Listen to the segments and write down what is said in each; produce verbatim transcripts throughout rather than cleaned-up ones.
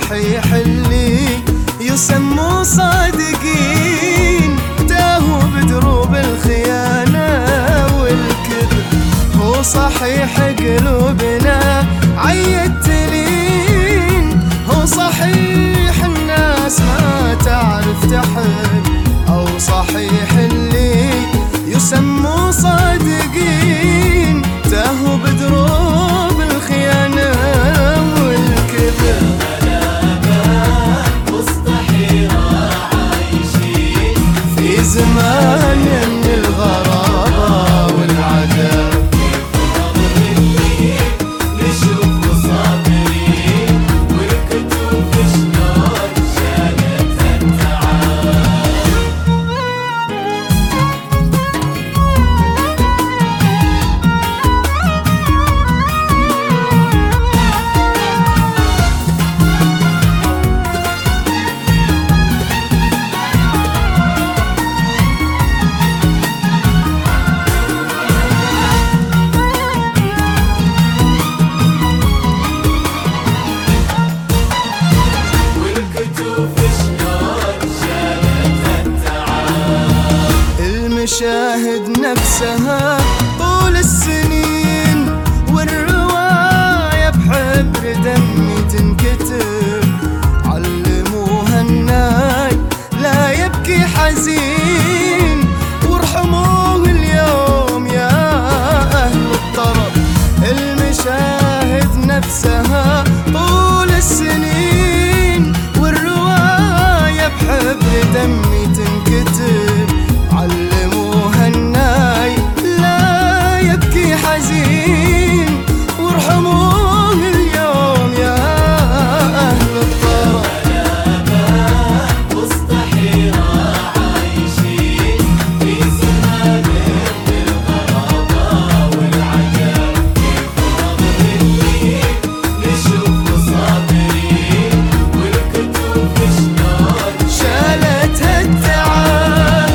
صحيح اللي يسموا صادقين تاهوا بدروب الخيانة والكذب. هو صحيح قلوبنا عيت تلين، هو صحيح الناس ما تعرف تحب، أو صحيح اللي يسموا صادقين تاهوا بدروب الخيانة والكذب. في زمان من الغرابة والعذاب نشوف مصابرين والكتب شلون شالتها التعب. المشاهد نفسها طول السنين والرواية بحبر دمي تنكتب. علموها الناي لا يبكي حزين، وارحموه اليوم يا أهل الطرب. المشاهد نفسها طول السنين والرواية بحبر دمي تنكتب. علموها الناي لا يبكي حزين، وارحموه اليوم يا أهل الطرب. غلابة وسط حيرة عايشين في زمان من الغرابة والعذاب. كيف اللي نشوف مصابرين والكتب شلون شالتها التعب.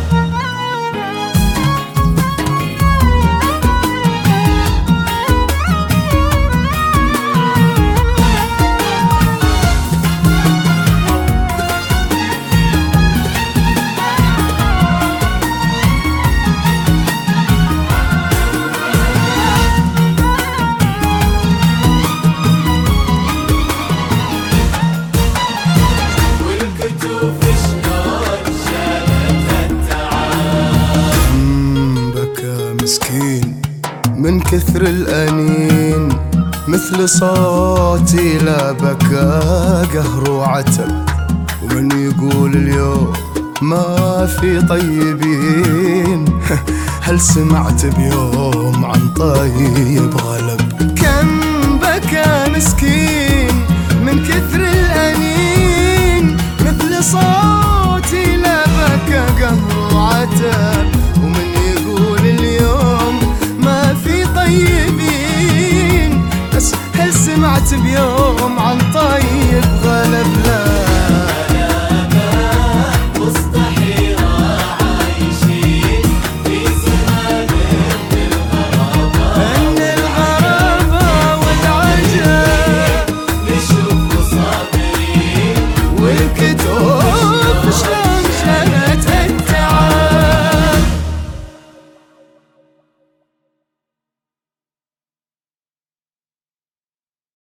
مسكين من كثر الأنين مثل صوتي لا بكى قهر وعتب. ومن يقول اليوم ما في طيبين هل سمعت بيوم عن طيب غلب؟ كم بكى مسكين من كثر الأنين مثل صوتي